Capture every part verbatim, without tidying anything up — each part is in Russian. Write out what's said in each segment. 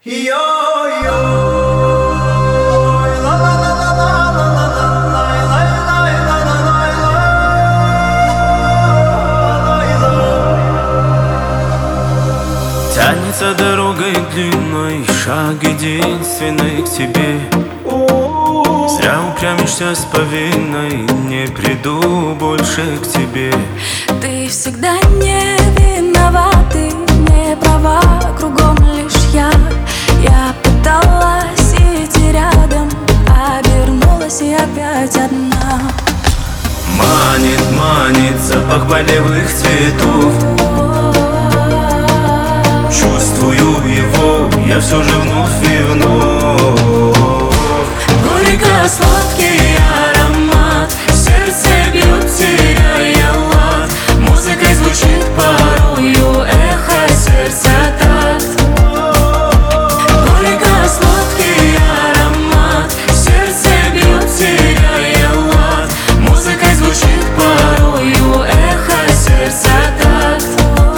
Тянется дорогой длинной, шаг единственный к тебе. Зря упрямишься с повинной, не приду больше к тебе. Ты всегда не виноват, ты не права, кругом лишь я. Я пыталась идти рядом, обернулась и опять одна. Манит, манит запах полевых цветов. Чувствую его, я все же вновь и вновь. Горько-сладкий аромат, сердце бьет, теряя лад. Музыкой звучит порою эхо сердца такт. Горько-сладкий аромат, сердце бьет, теряя лад. Музыкой звучит порою эхо сердца такт.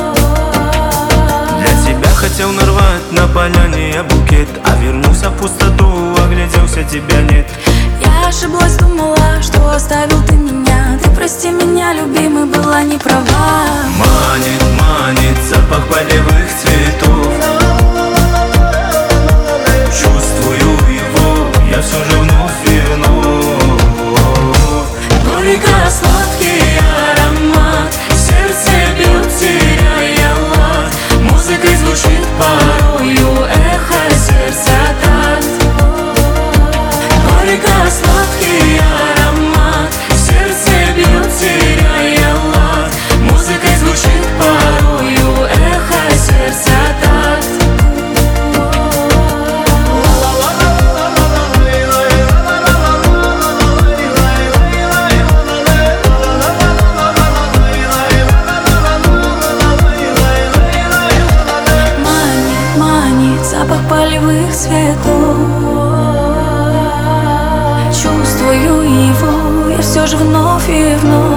Хотел нарвать на поляне я букет, а вернулся в пустоту, огляделся, тебя нет. Я ошиблась, думала, что оставил ты меня. Ты прости меня, любимый, была не права. Манит, манит запах полевых цветов. Чувствую его, я все же вновь и вновь. Горько-сладкий аромат, сердце бьет, теряя лад. Музыкой звучит порою эхо сердца такт. Горько-сладкий аромат, сердце бьет, теряя лад. Музыкой звучит порою эхо сердца такт. Запах полевых цветов. Чувствую его, я все же вновь и вновь.